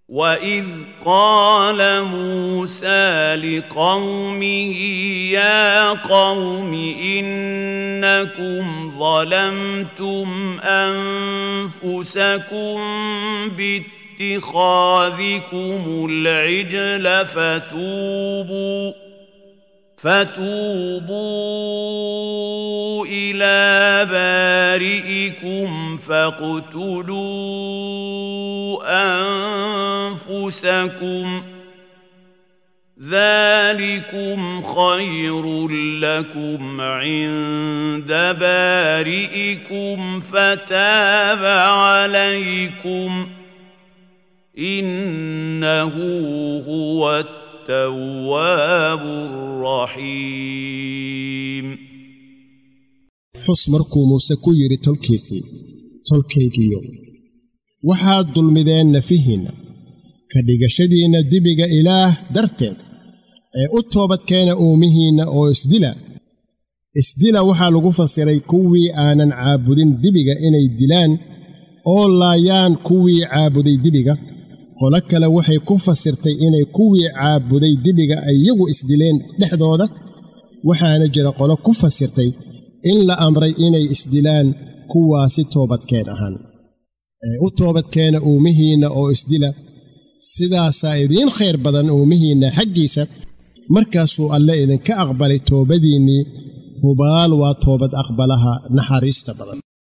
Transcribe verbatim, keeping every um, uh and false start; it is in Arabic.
وَإِذْ قَالَ مُوسَى لِقَوْمِهِ يَا قَوْمِ إِنَّكُمْ ظَلَمْتُمْ أَنفُسَكُمْ بِاتِّخَاذِكُمُ الْعِجْلَ فَتُوبُوا فَتُوبُوا إِلَىٰ بَارِئِكُمْ فَاقْتُلُوا أَنفُسَكُمْ ذَٰلِكُمْ خَيْرٌ لَّكُمْ عِندَ بَارِئِكُمْ فَتَابَ عَلَيْكُمْ إِنَّهُ هُوَ التواب الرحيم. حس مركو موسى كو يري تلكيسي تلكيكيو waxaad dulmideen fiihina ka dhigashadiina dibiga ilaah darteed ee u toobadkeena uumihiina oo isdila isdila waxa lagu fasiray kuwii aanan caabudin dibiga inay dilaan oo laayaan kuwii caabuday dibiga qola kale waxay ku fasirtay inay kuwii caabuday dibiga ayagu isdileen dhexdooda waxaana jira qola ku fasirtay in la amray inay isdilaan kuwaasi toobadkeen ahaan ee u toobadkeena uumihiina oo isdila sidaasa idin khayr badan uumihiina xaqiisa markaasuu alle idinka aqbalay toobadiinii hubaal waa toobad aqbalaha naxariista badan.